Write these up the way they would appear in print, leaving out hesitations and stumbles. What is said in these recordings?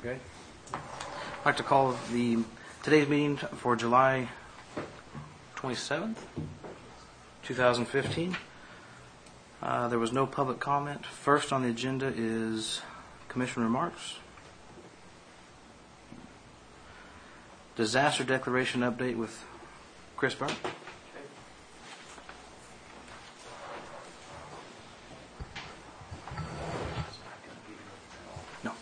Okay. I'd like to call today's meeting for July 27th, 2015. There was no public comment. First on the agenda is commission remarks. Disaster declaration update with Chris Burke. No.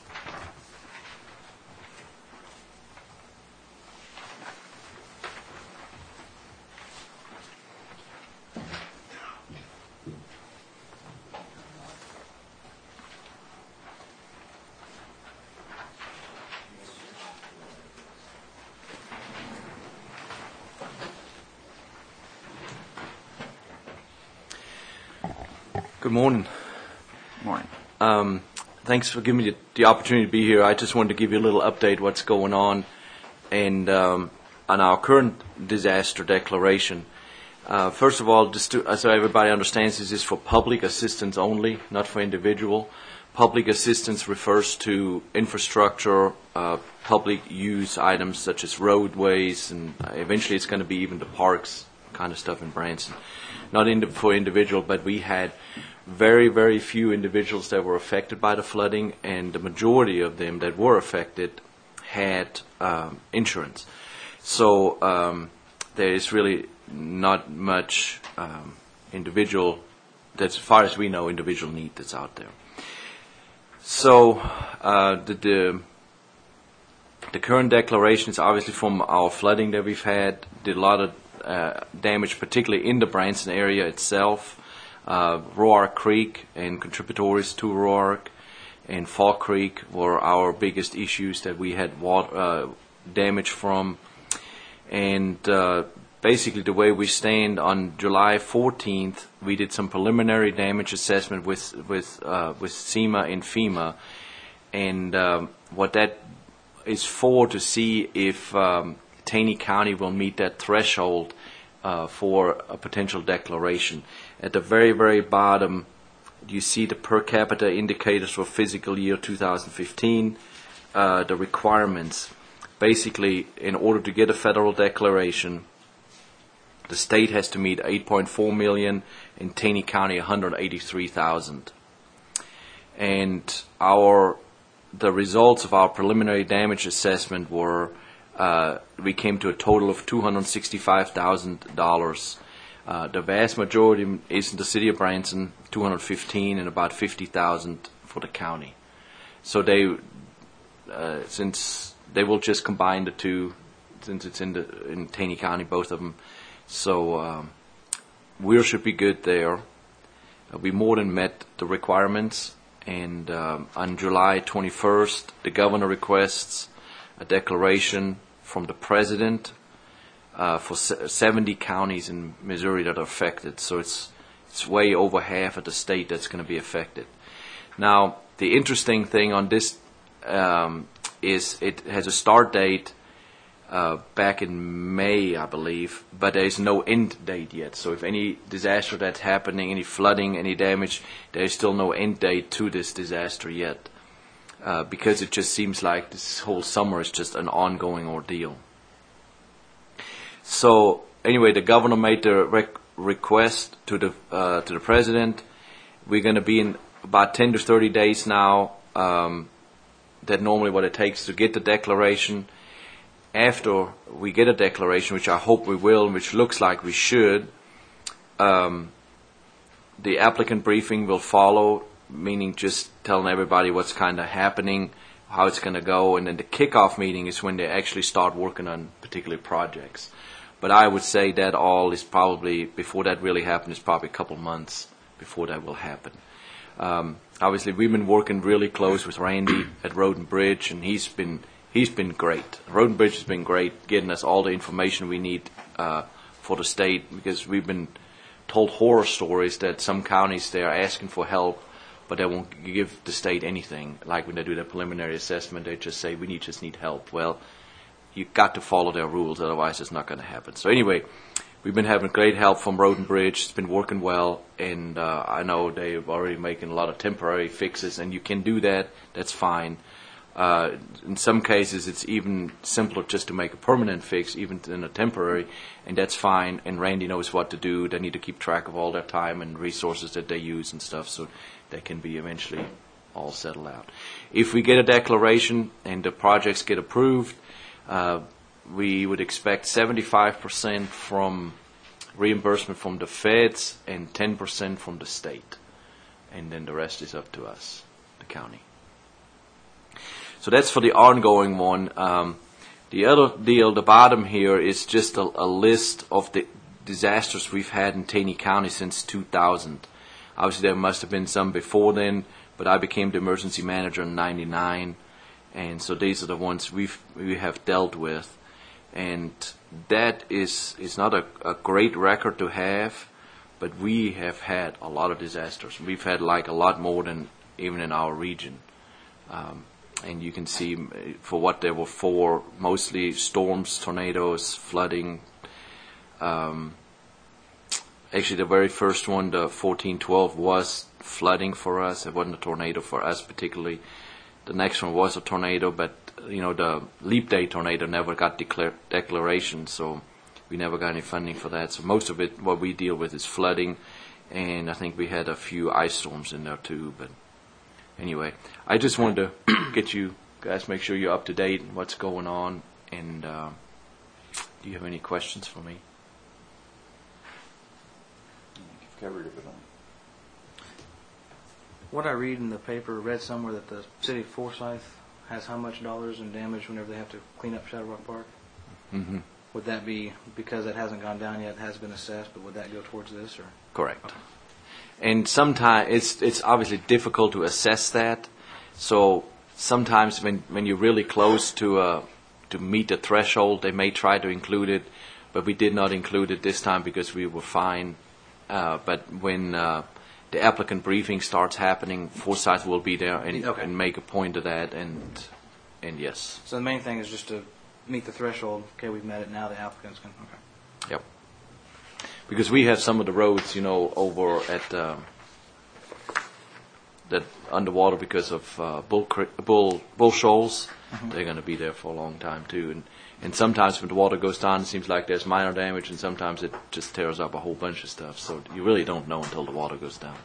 Good morning. Morning. Thanks for giving me the opportunity to be here. I just wanted to give you a little update what's going on and on our current disaster declaration. First of all, just so everybody understands, this is for public assistance only, not for individual. Public assistance refers to infrastructure, public use items such as roadways, and eventually it's going to be even the parks kind of stuff in Branson. Not for individual, but we had very, very few individuals that were affected by the flooding, and the majority of them that were affected had insurance. So there is really not much individual, that's, as far as we know, individual need that's out there. So the current declaration is obviously from our flooding that we've had. Did a lot of damage, particularly in the Branson area itself. Roark Creek and contributories to Roark and Fall Creek were our biggest issues that we had damage from. And basically the way we stand, on July 14th, we did some preliminary damage assessment with SEMA and FEMA. And what that is for, to see if Taney County will meet that threshold for a potential declaration. At the very, very bottom, you see the per capita indicators for fiscal year 2015, the requirements. Basically, in order to get a federal declaration, the state has to meet 8.4 million, and Taney County 183,000. And the results of our preliminary damage assessment were we came to a total of $265,000. The vast majority is in the city of Branson, $215,000, and about $50,000 for the county. So since they will just combine the two, since it's in Taney County, both of them. So we should be good there. We more than met the requirements. And on July 21st, the governor requests a declaration from the president for 70 counties in Missouri that are affected. So it's way over half of the state that's going to be affected. Now, the interesting thing on this is it has a start date back in May, I believe, but there is no end date yet. So if any disaster that's happening, any flooding, any damage, there is still no end date to this disaster yet. Because it just seems like this whole summer is just an ongoing ordeal. So anyway, the governor made the request to the president. We're going to be in about 10 to 30 days now. That normally what it takes to get the declaration. After we get a declaration, which I hope we will, and which looks like we should, the applicant briefing will follow, meaning just telling everybody what's kind of happening, how it's going to go, and then the kickoff meeting is when they actually start working on particular projects. But I would say that all is probably, before that really happens, is probably a couple months before that will happen. Obviously, we've been working really close with Randy at Road and Bridge, and he's been great. Road and Bridge has been great, getting us all the information we need for the state, because we've been told horror stories that some counties, they are asking for help, but they won't give the state anything. Like when they do their preliminary assessment, they just say, we just need help. Well, you've got to follow their rules, otherwise it's not going to happen. So anyway, we've been having great help from Road and Bridge. It's been working well, and I know they're already making a lot of temporary fixes, and you can do that. That's fine. In some cases, it's even simpler just to make a permanent fix, even in a temporary, and that's fine. And Randy knows what to do. They need to keep track of all their time and resources that they use and stuff, so they can be eventually all settled out. If we get a declaration and the projects get approved, we would expect 75% from reimbursement from the feds and 10% from the state, and then the rest is up to us, the county. So that's for the ongoing one. The other deal, the bottom here, is just a list of the disasters we've had in Taney County since 2000. Obviously, there must have been some before then, but I became the emergency manager in '99, and so these are the ones we have dealt with. And that is not a great record to have, but we have had a lot of disasters. We've had like a lot more than even in our region. And you can see for what they were for, mostly storms, tornadoes, flooding. Actually, the very first one, the 1412, was flooding for us. It wasn't a tornado for us particularly. The next one was a tornado, but the Leap Day tornado never got declaration, so we never got any funding for that. So most of it, what we deal with, is flooding, and I think we had a few ice storms in there too. But anyway, I just wanted to get you guys, make sure you're up to date on what's going on. And do you have any questions for me? You've covered it all. What I read somewhere that the city of Forsyth has how much dollars in damage whenever they have to clean up Shadow Rock Park? Mm-hmm. Would that be because it hasn't gone down yet, it has been assessed, but would that go towards this? Or Correct. Okay. And sometimes it's obviously difficult to assess that. So sometimes when you're really close to meet the threshold, they may try to include it, but we did not include it this time because we were fine. But when the applicant briefing starts happening, Forsyth will be there and make a point of that, and yes. So the main thing is just to meet the threshold. Okay, we've met it now. The applicants can. Okay. Yep. Because we have some of the roads, over at that underwater because of Bull Shoals. Mm-hmm. They're going to be there for a long time too, and sometimes when the water goes down, it seems like there's minor damage, and sometimes it just tears up a whole bunch of stuff. So you really don't know until the water goes down.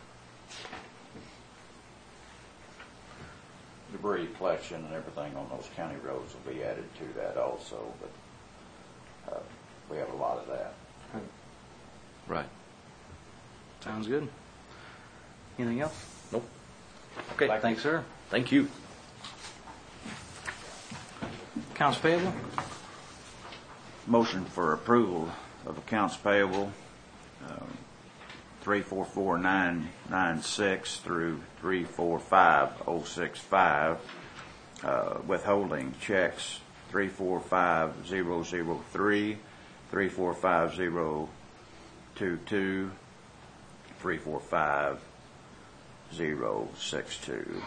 Debris collection and everything on those county roads will be added to that also, but we have a lot of that. Right. Sounds good. Anything else? Nope. Okay, thanks, sir. Thank you. Accounts payable? Motion for approval of accounts payable 344996 through 345065. Withholding checks 345003, 345022, 345062.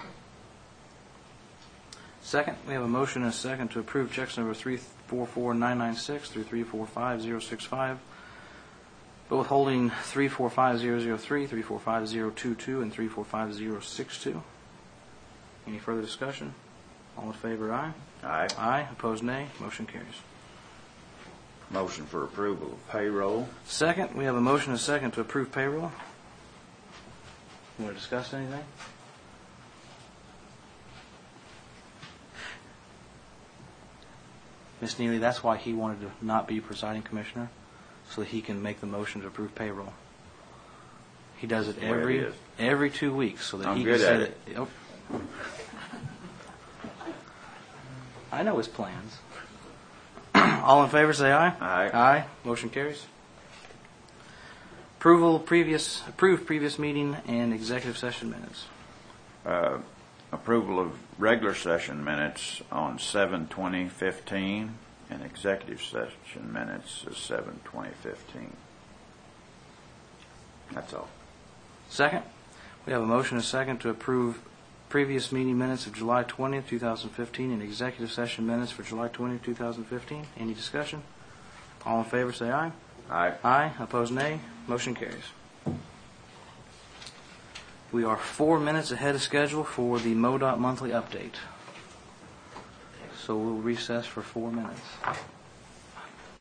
Second, we have a motion and a second to approve checks number 344996 through 345065, but withholding 345003, 345022, and 345062. Any further discussion? All in favor, aye. Aye. Aye. Opposed, nay. Motion carries. Motion for approval of payroll. Second, we have a motion and a second to approve payroll. You want to discuss anything? Ms. Neely, that's why he wanted to not be presiding commissioner, so that he can make the motion to approve payroll. He does it every 2 weeks, so that I'm he good can say at that. it. Yep. I know his plans. All in favor, say aye. Aye. Aye. Motion carries. Approved previous meeting and executive session minutes. Approval of regular session minutes on 7/20/15 and executive session minutes is 7/20/15. That's all. Second, we have a motion and a second to approve previous meeting minutes of July 20th, 2015 and executive session minutes for July 20th, 2015. Any discussion? All in favor, say aye. Aye. Aye. Opposed, nay. Motion carries. We are 4 minutes ahead of schedule for the MoDOT monthly update. so we'll recess for 4 minutes.